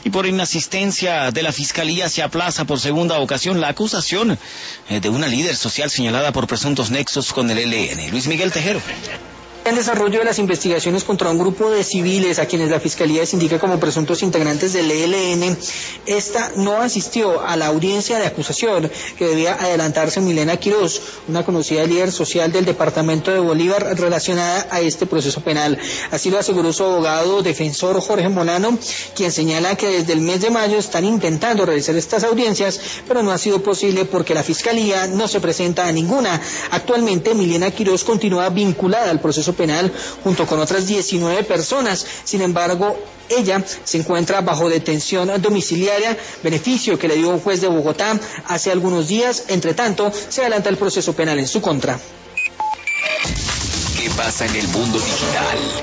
Y por inasistencia de la Fiscalía se aplaza por segunda ocasión la acusación de una líder social señalada por presuntos nexos con el ELN. Luis Miguel Tejero. El desarrollo de las investigaciones contra un grupo de civiles a quienes la Fiscalía indica como presuntos integrantes del ELN, esta no asistió a la audiencia de acusación que debía adelantarse Milena Quirós, una conocida líder social del departamento de Bolívar relacionada a este proceso penal. Así lo aseguró su abogado defensor Jorge Molano, quien señala que desde el mes de mayo están intentando realizar estas audiencias, pero no ha sido posible porque la Fiscalía no se presenta a ninguna. Actualmente Milena Quirós continúa vinculada al proceso penal junto con otras 19 personas. Sin embargo, ella se encuentra bajo detención domiciliaria, beneficio que le dio un juez de Bogotá hace algunos días. Entre tanto, se adelanta el proceso penal en su contra. ¿Qué pasa en el mundo digital?